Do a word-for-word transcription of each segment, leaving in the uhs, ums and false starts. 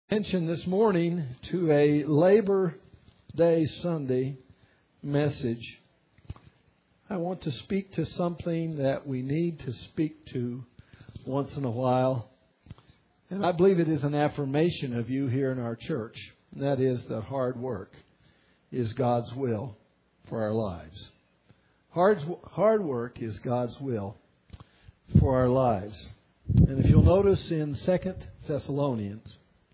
Attention this morning to a Labor Day Sunday message. I want to speak to something that we need to speak to once in a while. And I believe it is an affirmation of you here in our church. And that is that hard work is God's will for our lives. Hard, hard work is God's will for our lives. And if you'll notice in Second Thessalonians,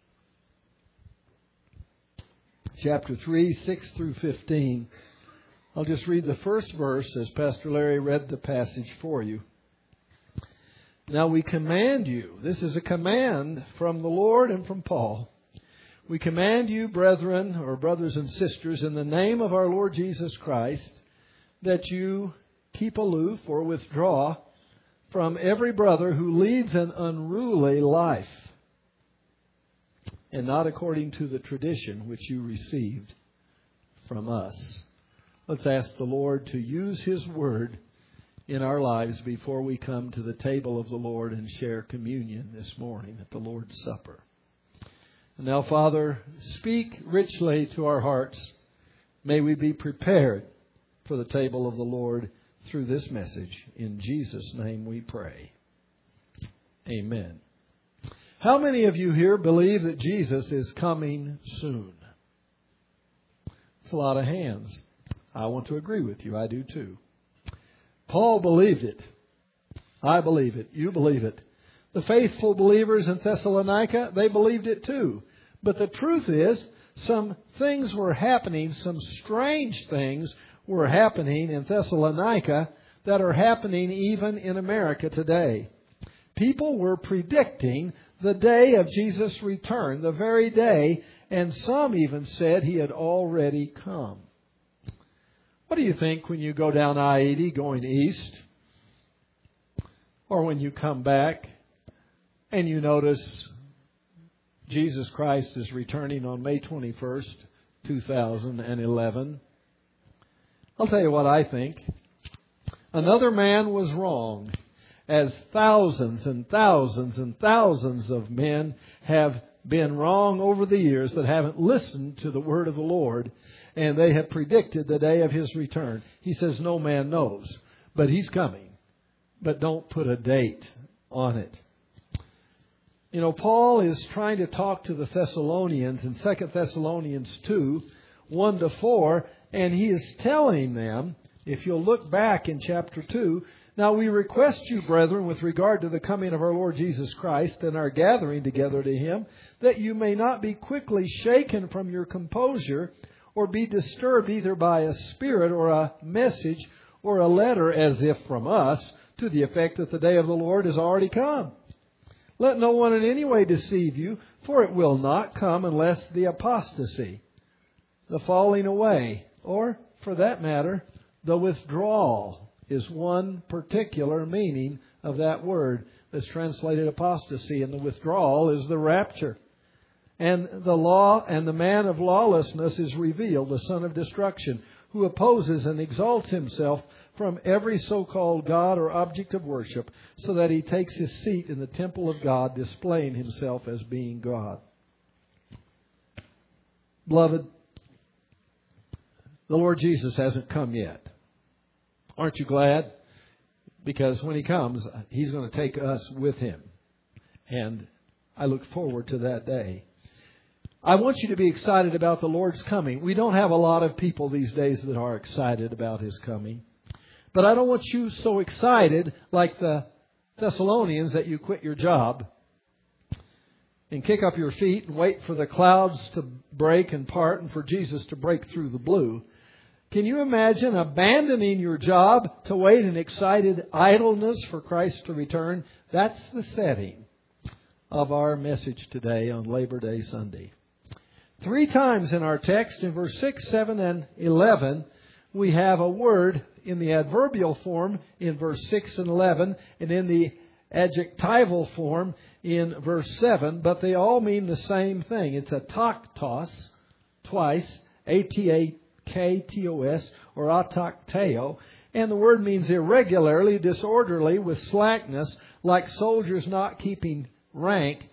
chapter three, six through fifteen. I'll just read the first verse as Pastor Larry read the passage for you. Now we command you, this is a command from the Lord and from Paul. We command you, brethren, or brothers and sisters, in the name of our Lord Jesus Christ, that you keep aloof or withdraw from every brother who leads an unruly life, and not according to the tradition which you received from us. Let's ask the Lord to use His Word in our lives before we come to the table of the Lord and share communion this morning at the Lord's Supper. And now, Father, speak richly to our hearts. May we be prepared for the table of the Lord through this message. In Jesus' name we pray. Amen. How many of you here believe that Jesus is coming soon? It's a lot of hands. I want to agree with you. I do too. Paul believed it. I believe it. You believe it. The faithful believers in Thessalonica, they believed it too. But the truth is, some things were happening, some strange things were happening in Thessalonica that are happening even in America today. People were predicting the day of Jesus' return, the very day, and some even said He had already come. What do you think when you go down I eighty going east? Or when you come back and you notice Jesus Christ is returning on May twenty-first, two thousand eleven? I'll tell you what I think. Another man was wrong, as thousands and thousands and thousands of men have been wrong over the years that haven't listened to the word of the Lord, and they have predicted the day of His return. He says no man knows, but He's coming. But don't put a date on it. You know, Paul is trying to talk to the Thessalonians in Second Thessalonians two, one to four, and he is telling them, if you'll look back in chapter two, now we request you, brethren, with regard to the coming of our Lord Jesus Christ and our gathering together to Him, that you may not be quickly shaken from your composure or be disturbed either by a spirit or a message or a letter as if from us, to the effect that the day of the Lord is already come. Let no one in any way deceive you, for it will not come unless the apostasy, the falling away, or, for that matter, the withdrawal, is one particular meaning of that word that's translated apostasy, and the withdrawal is the rapture. And the law and the man of lawlessness is revealed, the son of destruction, who opposes and exalts himself from every so-called God or object of worship, so that he takes his seat in the temple of God, displaying himself as being God. Beloved, the Lord Jesus hasn't come yet. Aren't you glad? Because when He comes, He's going to take us with Him. And I look forward to that day. I want you to be excited about the Lord's coming. We don't have a lot of people these days that are excited about His coming. But I don't want you so excited like the Thessalonians that you quit your job and kick up your feet and wait for the clouds to break and part and for Jesus to break through the blue. Can you imagine abandoning your job to wait in excited idleness for Christ to return? That's the setting of our message today on Labor Day Sunday. Three times in our text, in verse six, seven, and eleven, we have a word in the adverbial form in verse six and eleven, and in the adjectival form in verse seven, but they all mean the same thing. It's a taktos, twice, A T A K T O S, or atakteo, and the word means irregularly, disorderly, with slackness, like soldiers not keeping rank,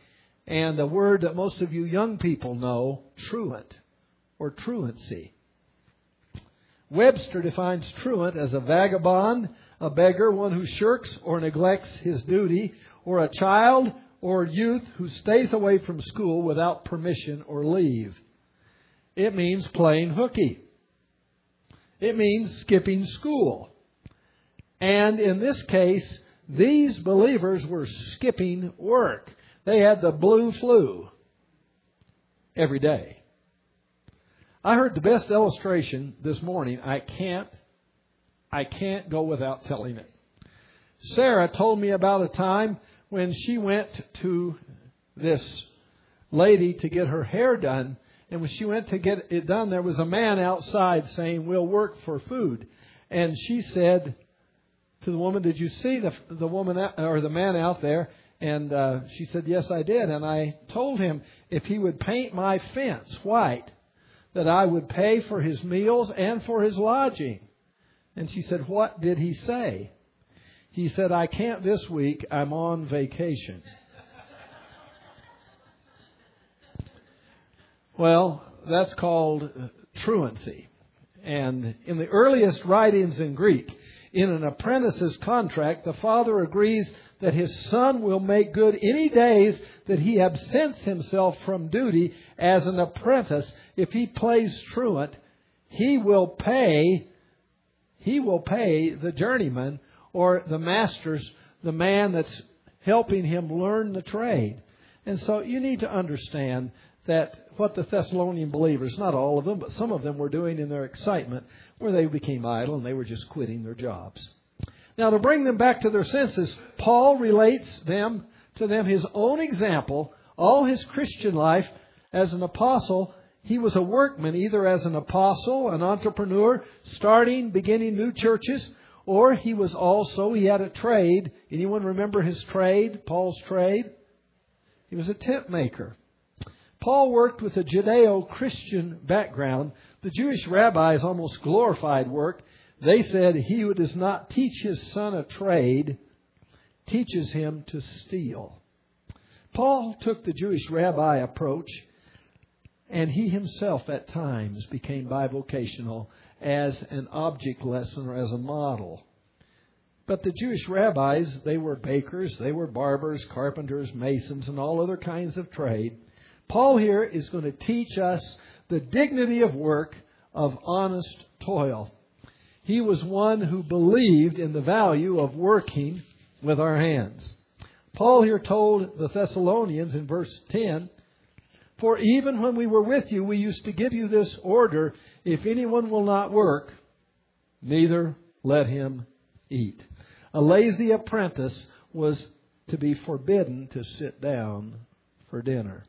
and a word that most of you young people know, truant or truancy. Webster defines truant as a vagabond, a beggar, one who shirks or neglects his duty, or a child or youth who stays away from school without permission or leave. It means playing hooky. It means skipping school. And in this case, these believers were skipping work. They had the blue flu every day. I heard the best illustration this morning. I can't, I can't go without telling it. Sarah told me about a time when she went to this lady to get her hair done. And when she went to get it done, there was a man outside saying, "We'll work for food." And she said to the woman, "Did you see the the woman or the man out there?" And uh, she said, "Yes, I did." And I told him if he would paint my fence white, that I would pay for his meals and for his lodging. And she said, "What did he say?" He said, "I can't this week. I'm on vacation." Well, that's called truancy. And in the earliest writings in Greek, in an apprentice's contract, the father agrees that his son will make good any days that he absents himself from duty as an apprentice. If he plays truant, he will pay, he will pay the journeyman or the master's, the man that's helping him learn the trade. And so you need to understand that what the Thessalonian believers, not all of them, but some of them were doing in their excitement, where they became idle and they were just quitting their jobs. Now, to bring them back to their senses, Paul relates them to them his own example. All his Christian life as an apostle, he was a workman, either as an apostle, an entrepreneur, starting, beginning new churches, or he was also, he had a trade. Anyone remember his trade, Paul's trade? He was a tent maker. Paul worked with a Judeo-Christian background. The Jewish rabbis almost glorified work. They said, "He who does not teach his son a trade teaches him to steal." Paul took the Jewish rabbi approach, and he himself at times became bivocational as an object lesson or as a model. But the Jewish rabbis, they were bakers, they were barbers, carpenters, masons, and all other kinds of trade. Paul here is going to teach us the dignity of work, of honest toil. He was one who believed in the value of working with our hands. Paul here told the Thessalonians in verse ten, "For even when we were with you, we used to give you this order, if anyone will not work, neither let him eat." A lazy apprentice was to be forbidden to sit down for dinner.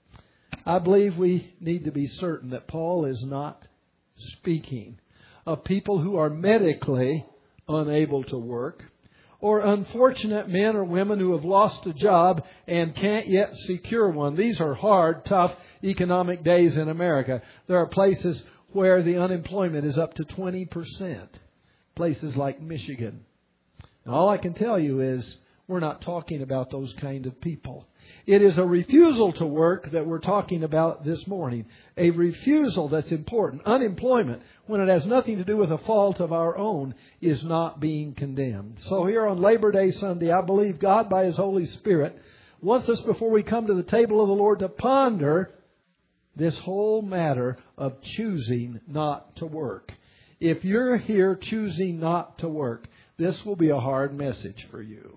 I believe we need to be certain that Paul is not speaking of people who are medically unable to work, or unfortunate men or women who have lost a job and can't yet secure one. These are hard, tough economic days in America. There are places where the unemployment is up to twenty percent. Places like Michigan. And all I can tell you is we're not talking about those kind of people. It is a refusal to work that we're talking about this morning. A refusal that's important. Unemployment, when it has nothing to do with a fault of our own, is not being condemned. So here on Labor Day Sunday, I believe God, by His Holy Spirit, wants us, before we come to the table of the Lord, to ponder this whole matter of choosing not to work. If you're here choosing not to work, this will be a hard message for you.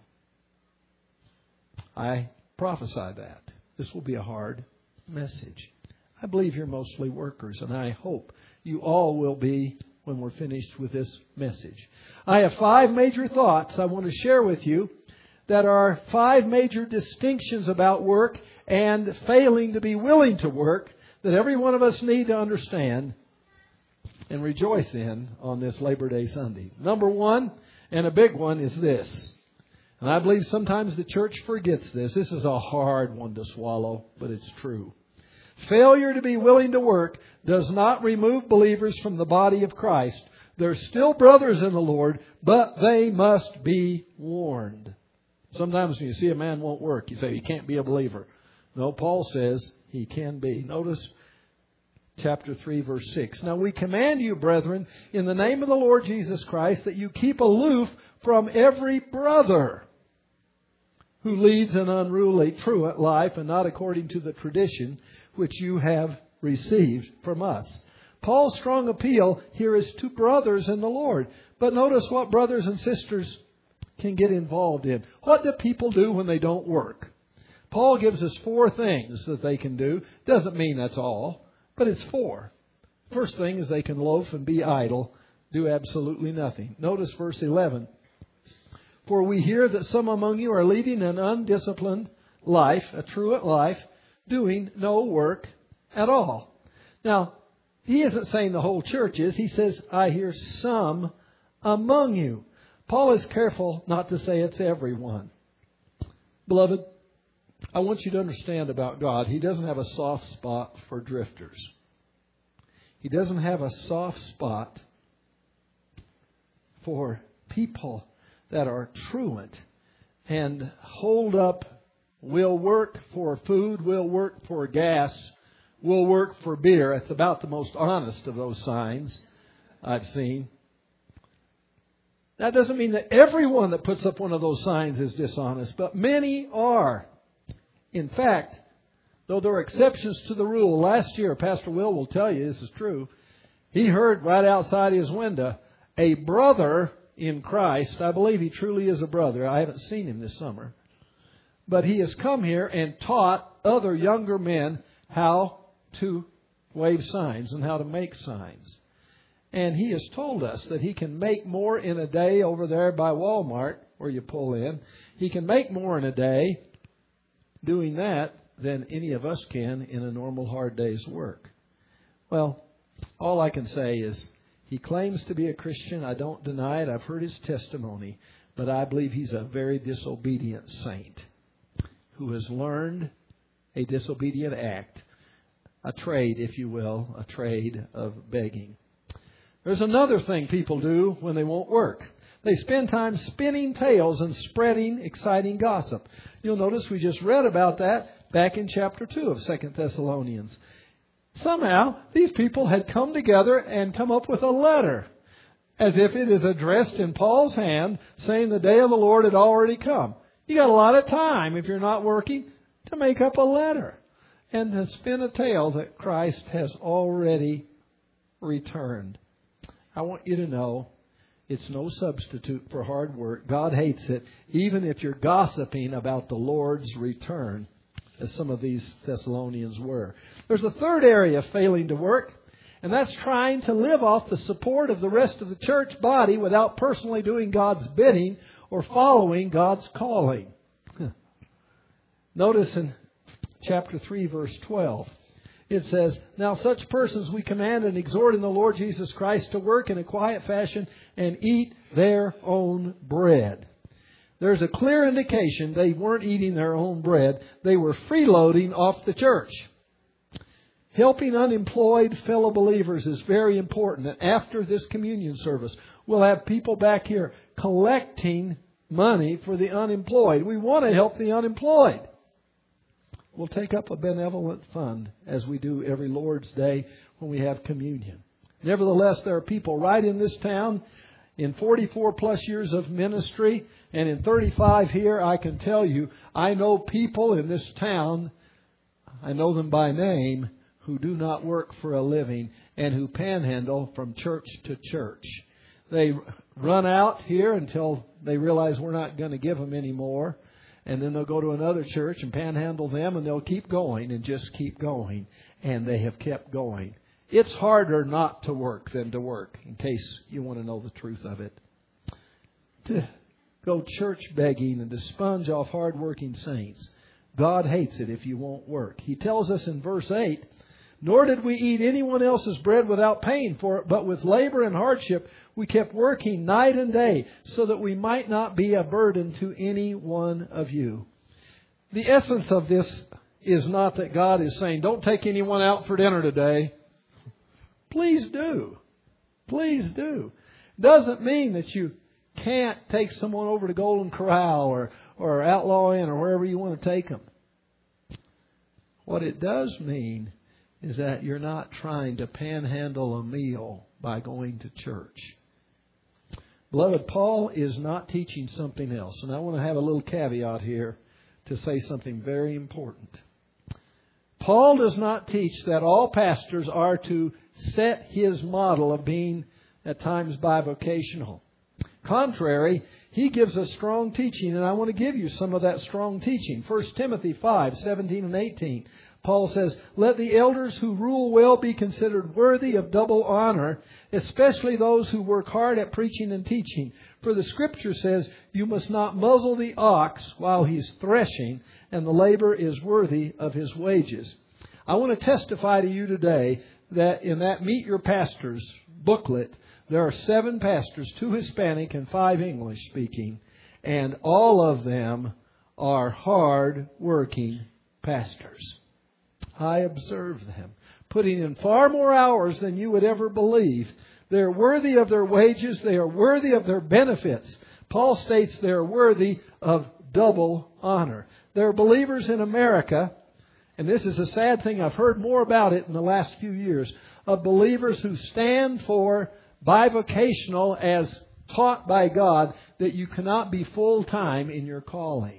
I prophesy that. This will be a hard message. I believe you're mostly workers, and I hope you all will be when we're finished with this message. I have five major thoughts I want to share with you that are five major distinctions about work and failing to be willing to work that every one of us need to understand and rejoice in on this Labor Day Sunday. Number one, and a big one, is this. And I believe sometimes the church forgets this. This is a hard one to swallow, but it's true. Failure to be willing to work does not remove believers from the body of Christ. They're still brothers in the Lord, but they must be warned. Sometimes when you see a man won't work, you say he can't be a believer. No, Paul says he can be. Notice chapter three, verse six. Now we command you, brethren, in the name of the Lord Jesus Christ, that you keep aloof from every brother who leads an unruly, truant life, and not according to the tradition which you have received from us. Paul's strong appeal here is to brothers in the Lord. But notice what brothers and sisters can get involved in. What do people do when they don't work? Paul gives us four things that they can do. Doesn't mean that's all, but it's four. First thing is they can loaf and be idle, do absolutely nothing. Notice verse eleven. For we hear that some among you are leading an undisciplined life, a truant life, doing no work at all. Now, he isn't saying the whole church is. He says, I hear some among you. Paul is careful not to say it's everyone. Beloved, I want you to understand about God. He doesn't have a soft spot for drifters. He doesn't have a soft spot for people that are truant and hold up, will work for food, will work for gas, will work for beer. It's about the most honest of those signs I've seen. That doesn't mean that everyone that puts up one of those signs is dishonest, but many are. In fact, though there are exceptions to the rule, last year, Pastor Will will tell you this is true, he heard right outside his window a brother in Christ. I believe he truly is a brother. I haven't seen him this summer. But he has come here and taught other younger men how to wave signs and how to make signs. And he has told us that he can make more in a day over there by Walmart, where you pull in. He can make more in a day doing that than any of us can in a normal hard day's work. Well, all I can say is he claims to be a Christian. I don't deny it. I've heard his testimony. But I believe he's a very disobedient saint who has learned a disobedient act, a trade, if you will, a trade of begging. There's another thing people do when they won't work. They spend time spinning tales and spreading exciting gossip. You'll notice we just read about that back in chapter two of Second Thessalonians. Somehow, these people had come together and come up with a letter, as if it is addressed in Paul's hand, saying the day of the Lord had already come. You got a lot of time, if you're not working, to make up a letter and to spin a tale that Christ has already returned. I want you to know it's no substitute for hard work. God hates it, even if you're gossiping about the Lord's return, as some of these Thessalonians were. There's a third area of failing to work, and that's trying to live off the support of the rest of the church body without personally doing God's bidding or following God's calling. Notice in chapter three, verse twelve. It says, now such persons we command and exhort in the Lord Jesus Christ to work in a quiet fashion and eat their own bread. There's a clear indication they weren't eating their own bread. They were freeloading off the church. Helping unemployed fellow believers is very important. And after this communion service, we'll have people back here collecting money for the unemployed. We want to help the unemployed. We'll take up a benevolent fund as we do every Lord's Day when we have communion. Nevertheless, there are people right in this town in forty-four plus years of ministry and in thirty-five here. I can tell you, I know people in this town, I know them by name, who do not work for a living and who panhandle from church to church. They run out here until they realize we're not going to give them any more. And then they'll go to another church and panhandle them, and they'll keep going and just keep going. And they have kept going. It's harder not to work than to work, in case you want to know the truth of it. To go church begging and to sponge off hard-working saints. God hates it if you won't work. He tells us in verse eight, nor did we eat anyone else's bread without paying for it, but with labor and hardship we kept working night and day so that we might not be a burden to any one of you. The essence of this is not that God is saying, don't take anyone out for dinner today. Please do. Please do. Doesn't mean that you can't take someone over to Golden Corral or, or Outlaw Inn or wherever you want to take them. What it does mean is that you're not trying to panhandle a meal by going to church. Beloved, Paul is not teaching something else. And I want to have a little caveat here to say something very important. Paul does not teach that all pastors are to set his model of being at times bivocational. Contrary, he gives us strong teaching, and I want to give you some of that strong teaching. First Timothy five, seventeen and eighteen. Paul says, "Let the elders who rule well be considered worthy of double honor, especially those who work hard at preaching and teaching. For the Scripture says, you must not muzzle the ox while he's threshing, and the labor is worthy of his wages." I want to testify to you today that in that Meet Your Pastors booklet, there are seven pastors, two Hispanic and five English speaking, and all of them are hard-working pastors. I observe them, putting in far more hours than you would ever believe. They're worthy of their wages. They are worthy of their benefits. Paul states they're worthy of double honor. There are believers in America, and this is a sad thing, I've heard more about it in the last few years, of believers who stand for bivocational as taught by God, that you cannot be full-time in your calling.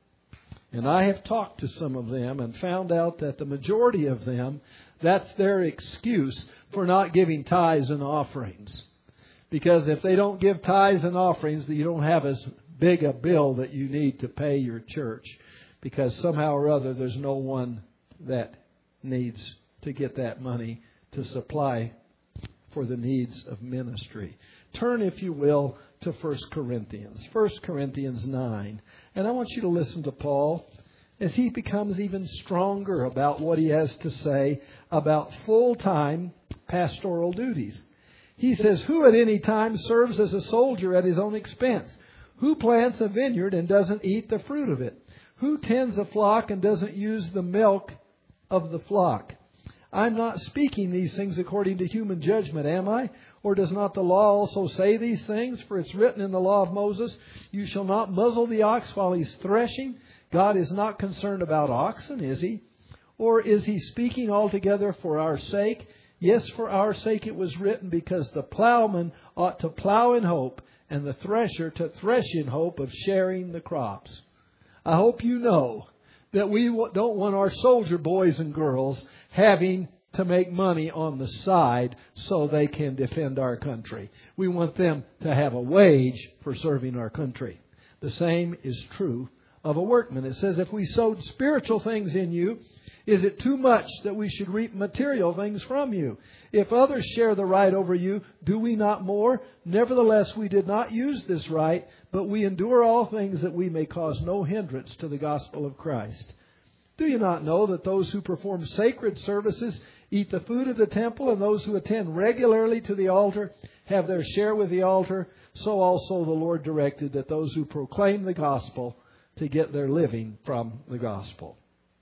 And I have talked to some of them and found out that the majority of them, that's their excuse for not giving tithes and offerings. Because if they don't give tithes and offerings, you don't have as big a bill that you need to pay your church. Because somehow or other there's no one that needs to get that money to supply for the needs of ministry. Turn, if you will, to First Corinthians. First Corinthians nine. And I want you to listen to Paul as he becomes even stronger about what he has to say about full-time pastoral duties. He says, "Who at any time serves as a soldier at his own expense? Who plants a vineyard and doesn't eat the fruit of it? Who tends a flock and doesn't use the milk of the flock? I'm not speaking these things according to human judgment, am I? Or does not the law also say these things? For it's written in the law of Moses, you shall not muzzle the ox while he's threshing. God is not concerned about oxen, is he? Or is he speaking altogether for our sake? Yes, for our sake it was written, because the plowman ought to plow in hope, and the thresher to thresh in hope of sharing the crops." I hope you know that we don't want our soldier boys and girls having to make money on the side so they can defend our country. We want them to have a wage for serving our country. The same is true of a workman. It says, if we sowed spiritual things in you, is it too much that we should reap material things from you? If others share the right over you, do we not more? Nevertheless, we did not use this right, but we endure all things that we may cause no hindrance to the gospel of Christ. Do you not know that those who perform sacred services eat the food of the temple, and those who attend regularly to the altar have their share with the altar? So also the Lord directed that those who proclaim the gospel to get their living from the gospel.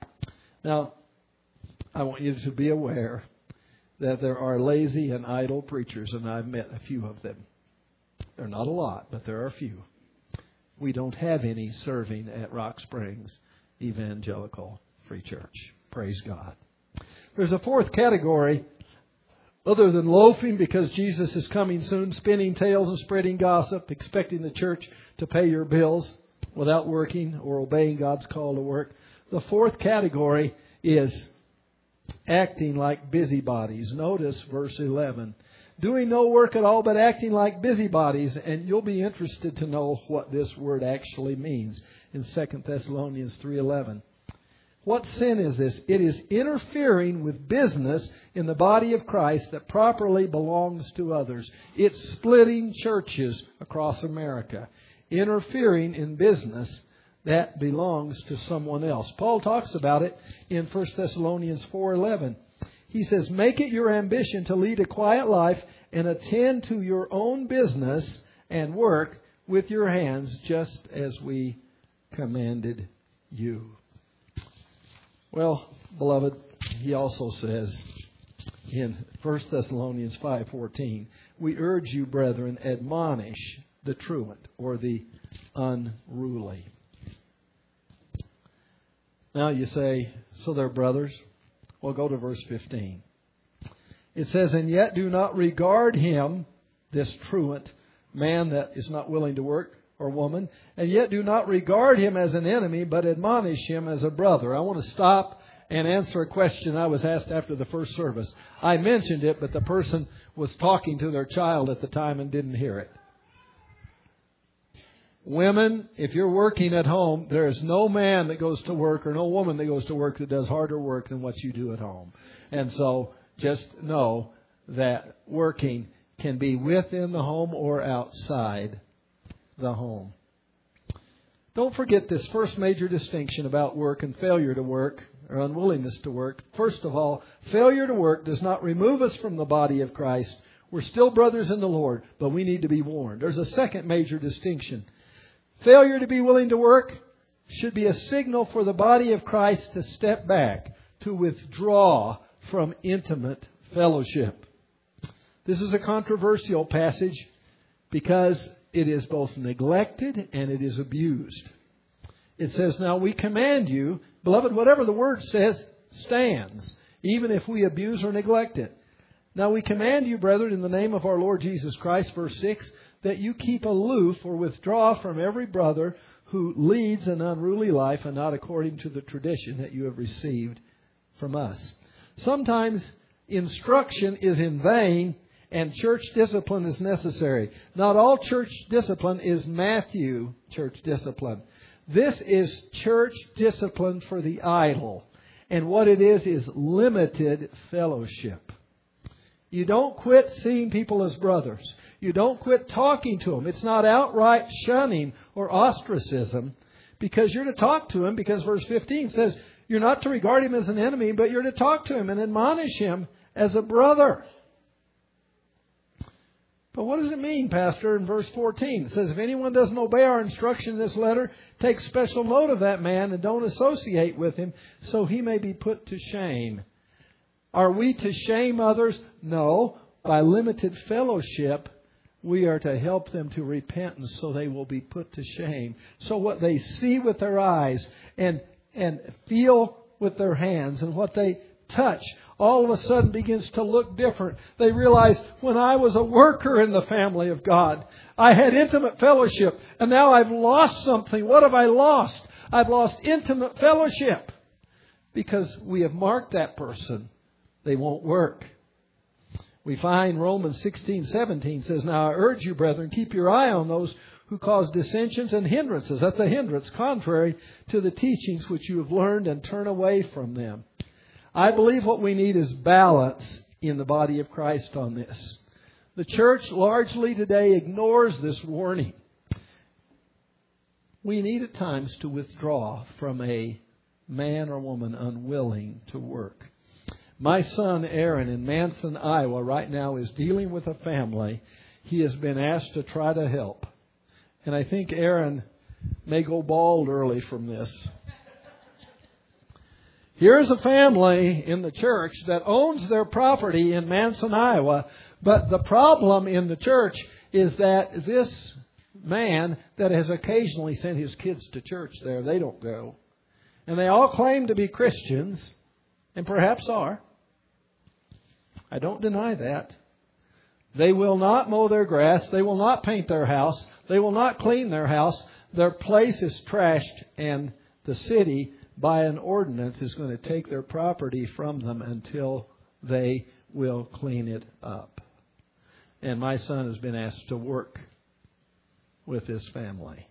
Now, I want you to be aware that there are lazy and idle preachers, and I've met a few of them. They're not a lot, but there are a few. We don't have any serving at Rock Springs Evangelical Free Church. Praise God. There's a fourth category, other than loafing because Jesus is coming soon, spinning tales and spreading gossip, expecting the church to pay your bills without working or obeying God's call to work. The fourth category is acting like busybodies. Notice verse eleven. Doing no work at all but acting like busybodies. And you'll be interested to know what this word actually means in Second Thessalonians three eleven. What sin is this? It is interfering with business in the body of Christ that properly belongs to others. It's splitting churches across America. Interfering in business that belongs to someone else. Paul talks about it in First Thessalonians four eleven. He says, make it your ambition to lead a quiet life and attend to your own business and work with your hands, just as we commanded you. Well, beloved, he also says in First Thessalonians five fourteen, we urge you, brethren, admonish the truant or the unruly. Now you say, so they're brothers? Well, go to verse fifteen. It says, and yet do not regard him, this truant man that is not willing to work, or woman, and yet do not regard him as an enemy, but admonish him as a brother. I want to stop and answer a question I was asked after the first service. I mentioned it, but the person was talking to their child at the time and didn't hear it. Women, if you're working at home, there is no man that goes to work or no woman that goes to work that does harder work than what you do at home. And so just know that working can be within the home or outside the home. Don't forget this first major distinction about work and failure to work or unwillingness to work. First of all, failure to work does not remove us from the body of Christ. We're still brothers in the Lord, but we need to be warned. There's a second major distinction. Failure to be willing to work should be a signal for the body of Christ to step back, to withdraw from intimate fellowship. This is a controversial passage because it is both neglected and it is abused. It says, now we command you, beloved, whatever the word says stands, even if we abuse or neglect it. Now we command you, brethren, in the name of our Lord Jesus Christ, verse six, that you keep aloof or withdraw from every brother who leads an unruly life and not according to the tradition that you have received from us. Sometimes instruction is in vain and church discipline is necessary. Not all church discipline is Matthew church discipline. This is church discipline for the idle. And what it is is limited fellowship. You don't quit seeing people as brothers. You don't quit talking to them. It's not outright shunning or ostracism because you're to talk to him, because verse fifteen says you're not to regard him as an enemy, but you're to talk to him and admonish him as a brother. But what does it mean, Pastor, in verse fourteen? It says, if anyone doesn't obey our instruction in this letter, take special note of that man and don't associate with him so he may be put to shame. Are we to shame others? No. By limited fellowship, we are to help them to repentance so they will be put to shame. So what they see with their eyes and, and feel with their hands and what they touch all of a sudden begins to look different. They realize, when I was a worker in the family of God, I had intimate fellowship, and now I've lost something. What have I lost? I've lost intimate fellowship because we have marked that person. They won't work. We find Romans sixteen seventeen says, now I urge you, brethren, keep your eye on those who cause dissensions and hindrances. That's a hindrance contrary to the teachings which you have learned, and turn away from them. I believe what we need is balance in the body of Christ on this. The church largely today ignores this warning. We need at times to withdraw from a man or woman unwilling to work. My son Aaron in Manson, Iowa right now is dealing with a family. He has been asked to try to help. And I think Aaron may go bald early from this. Here's a family in the church that owns their property in Manson, Iowa. But the problem in the church is that this man that has occasionally sent his kids to church there, they don't go. And they all claim to be Christians, and perhaps are. I don't deny that. They will not mow their grass. They will not paint their house. They will not clean their house. Their place is trashed, and the city, by an ordinance, is going to take their property from them until they will clean it up. And my son has been asked to work with this family.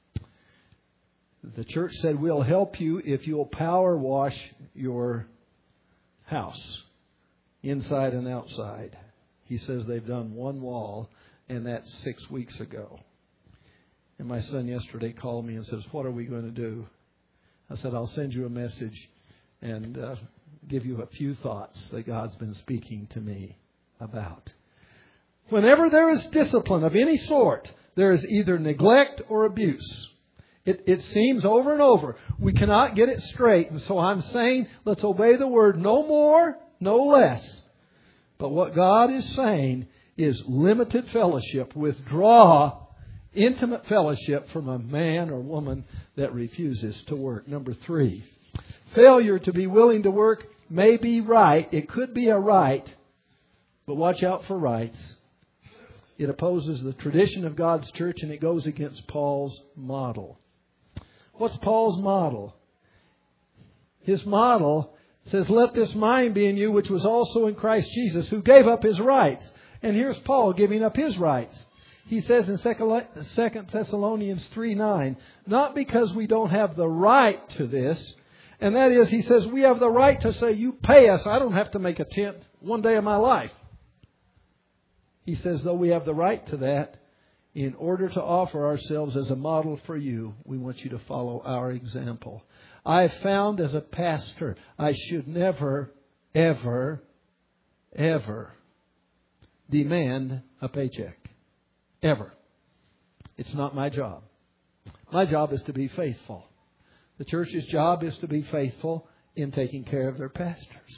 The church said, we'll help you if you'll power wash your house, inside and outside. He says they've done one wall, and that's six weeks ago. And my son yesterday called me and says, what are we going to do? I said, I'll send you a message and uh, give you a few thoughts that God's been speaking to me about. Whenever there is discipline of any sort, there is either neglect or abuse. It, it seems over and over. We cannot get it straight. And so I'm saying, let's obey the word, no more, no less. But what God is saying is limited fellowship. Withdraw intimate fellowship from a man or woman that refuses to work. Number three, Failure to be willing to work may be right. It could be a right, but watch out for rights. It opposes the tradition of God's church, and it goes against Paul's model. What's Paul's model? His model says, let this mind be in you, which was also in Christ Jesus, who gave up His rights. And here's Paul giving up his rights. He says in Second Thessalonians three nine, not because we don't have the right to this, and that is, he says, we have the right to say, you pay us, I don't have to make a tent one day of my life. He says, though we have the right to that, in order to offer ourselves as a model for you, we want you to follow our example. I have found as a pastor, I should never, ever, ever demand a paycheck. Ever. It's not my job. My job is to be faithful. The church's job is to be faithful in taking care of their pastors.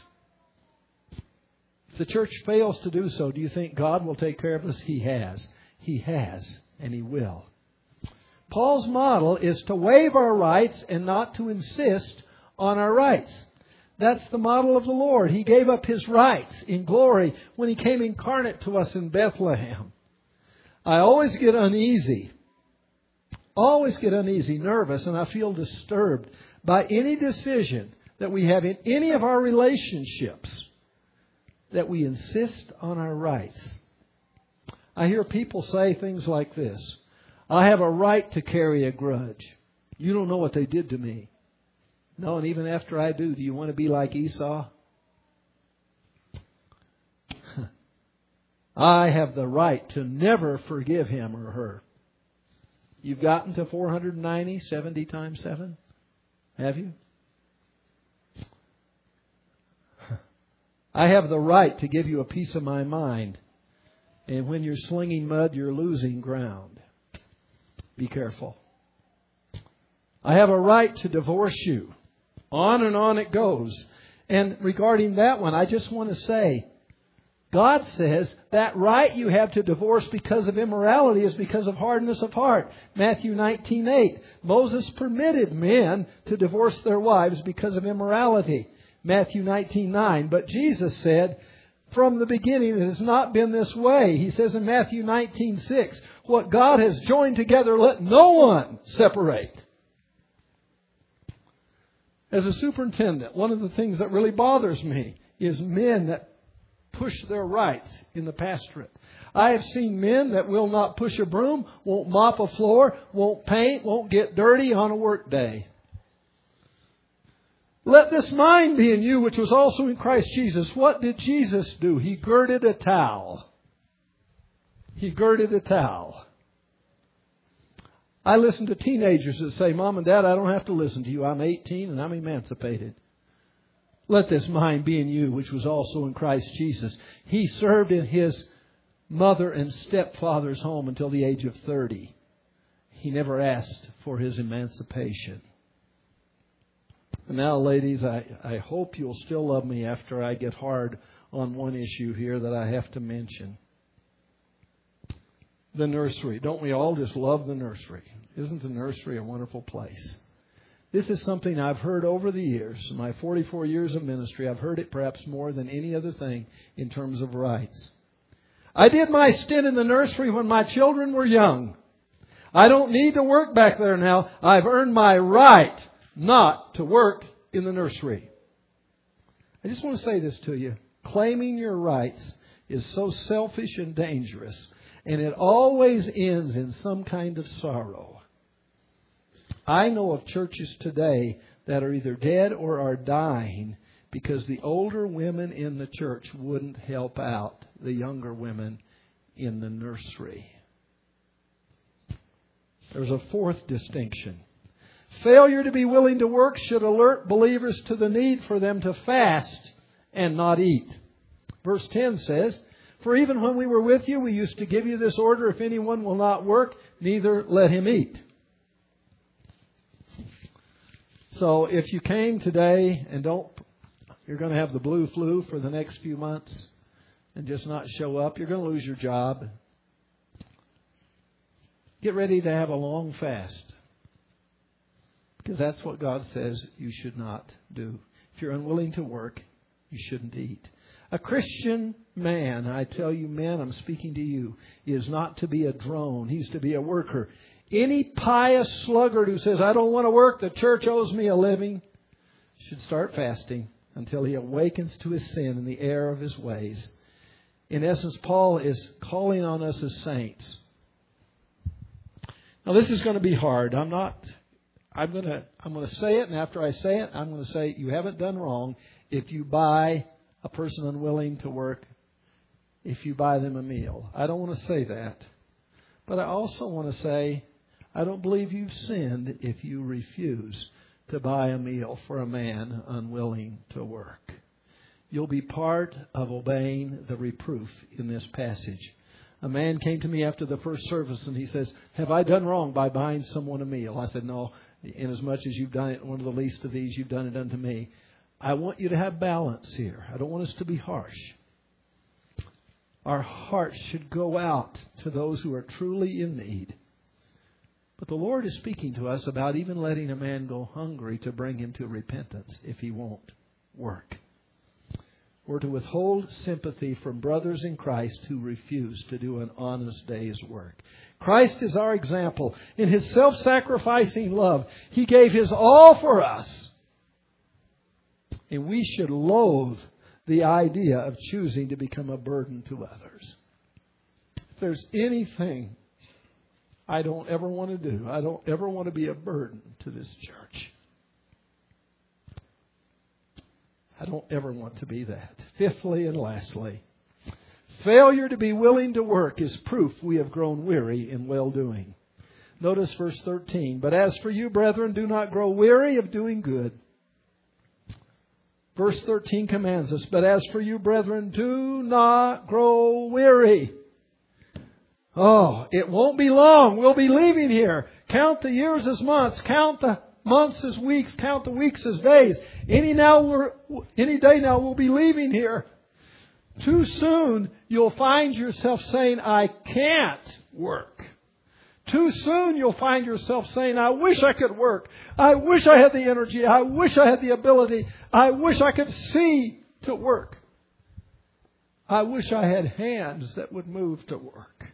If the church fails to do so, do you think God will take care of us? He has. He has, and He will. Paul's model is to waive our rights and not to insist on our rights. That's the model of the Lord. He gave up His rights in glory when He came incarnate to us in Bethlehem. I always get uneasy, always get uneasy, nervous, and I feel disturbed by any decision that we have in any of our relationships that we insist on our rights. I hear people say things like this. I have a right to carry a grudge. You don't know what they did to me. No, and even after I do, do you want to be like Esau? I have the right to never forgive him or her. You've gotten to four hundred ninety, seventy times seven? Have you? I have the right to give you a piece of my mind. And when you're slinging mud, you're losing ground. Be careful. I have a right to divorce you. On and on it goes. And regarding that one, I just want to say, God says that right you have to divorce because of immorality is because of hardness of heart. Matthew nineteen eight. Moses permitted men to divorce their wives because of immorality. Matthew nineteen nine. But Jesus said, from the beginning it has not been this way. He says in Matthew nineteen six, what God has joined together, let no one separate. As a superintendent, one of the things that really bothers me is men that push their rights in the pastorate. I have seen men that will not push a broom, won't mop a floor, won't paint, won't get dirty on a work day. Let this mind be in you, which was also in Christ Jesus. What did Jesus do? He girded a towel. He girded a towel. I listen to teenagers that say, Mom and Dad, I don't have to listen to you. I'm eighteen and I'm emancipated. Let this mind be in you, which was also in Christ Jesus. He served in His mother and stepfather's home until the age of thirty. He never asked for his emancipation. And now, ladies, I, I hope you'll still love me after I get hard on one issue here that I have to mention. The nursery. Don't we all just love the nursery? Isn't the nursery a wonderful place? This is something I've heard over the years. In my forty-four years of ministry, I've heard it perhaps more than any other thing in terms of rights. I did my stint in the nursery when my children were young. I don't need to work back there now. I've earned my right not to work in the nursery. I just want to say this to you. Claiming your rights is so selfish and dangerous, and it always ends in some kind of sorrow. I know of churches today that are either dead or are dying because the older women in the church wouldn't help out the younger women in the nursery. There's a fourth distinction. Failure to be willing to work should alert believers to the need for them to fast and not eat. Verse ten says, for even when we were with you, we used to give you this order, if anyone will not work, neither let him eat. So if you came today and don't, you're going to have the blue flu for the next few months and just not show up, you're going to lose your job. Get ready to have a long fast. Because that's what God says you should not do. If you're unwilling to work, you shouldn't eat. A Christian man, I tell you men, I'm speaking to you, is not to be a drone. He's to be a worker. Any pious sluggard who says, I don't want to work, the church owes me a living, should start fasting until he awakens to his sin and the error of his ways. In essence, Paul is calling on us as saints. Now, this is going to be hard. I'm not, I'm going to, I'm going to say it, and after I say it, I'm going to say you haven't done wrong if you buy a person unwilling to work, if you buy them a meal. I don't want to say that. But I also want to say, I don't believe you've sinned if you refuse to buy a meal for a man unwilling to work. You'll be part of obeying the reproof in this passage. A man came to me after the first service and he says, have I done wrong by buying someone a meal? I said, no, inasmuch as you've done it, one of the least of these, you've done it unto me. I want you to have balance here. I don't want us to be harsh. Our hearts should go out to those who are truly in need. But the Lord is speaking to us about even letting a man go hungry to bring him to repentance if he won't work. We're to withhold sympathy from brothers in Christ who refuse to do an honest day's work. Christ is our example. In His self-sacrificing love, He gave His all for us. And we should loathe the idea of choosing to become a burden to others. If there's anything I don't ever want to do, I don't ever want to be a burden to this church. I don't ever want to be that. Fifthly and lastly, failure to be willing to work is proof we have grown weary in well-doing. Notice verse thirteen. But as for you, brethren, do not grow weary of doing good. Verse thirteen commands us, but as for you, brethren, do not grow weary. Oh, it won't be long. We'll be leaving here. Count the years as months. Count the months as weeks. Count the weeks as days. Any now, we're, any day now, we'll be leaving here. Too soon, you'll find yourself saying, I can't work. Too soon, you'll find yourself saying, I wish I could work. I wish I had the energy. I wish I had the ability. I wish I could see to work. I wish I had hands that would move to work.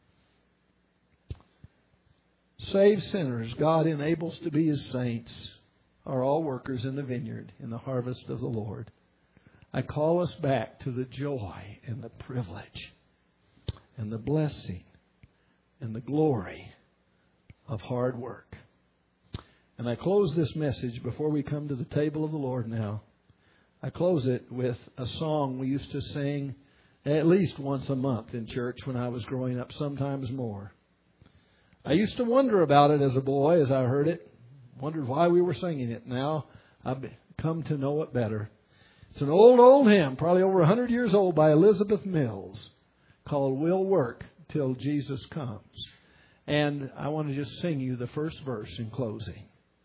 Saved sinners God enables to be His saints are all workers in the vineyard, in the harvest of the Lord. I call us back to the joy and the privilege and the blessing and the glory of hard work. And I close this message before we come to the table of the Lord now. I close it with a song we used to sing at least once a month in church when I was growing up, sometimes more. I used to wonder about it as a boy as I heard it. Wondered why we were singing it. Now I've come to know it better. It's an old, old hymn, probably over one hundred years old, by Elizabeth Mills, called We'll Work Till Jesus Comes. And I want to just sing you the first verse in closing.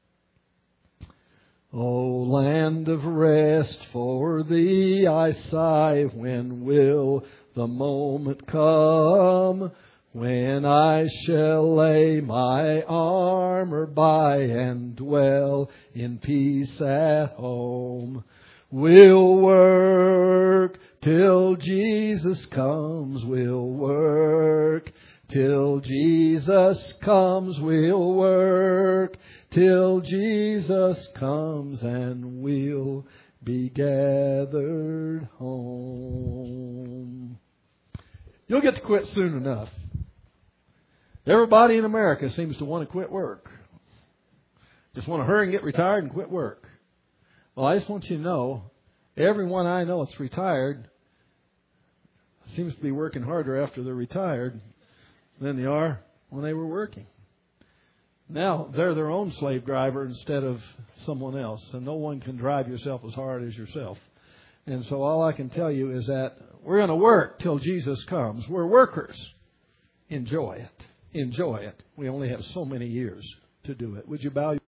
O land of rest, for thee I sigh. When will the moment come when I shall lay my armor by and dwell in peace at home? We'll work till Jesus comes. We'll work till Jesus comes. We'll work till Jesus comes, and we'll be gathered home. You'll get to quit soon enough. Everybody in America seems to want to quit work. Just want to hurry and get retired and quit work. Well, I just want you to know, everyone I know that's retired seems to be working harder after they're retired than they are when they were working. Now, they're their own slave driver instead of someone else. And no one can drive yourself as hard as yourself. And so all I can tell you is that we're going to work till Jesus comes. We're workers. Enjoy it. Enjoy it. We only have so many years to do it. Would you bow your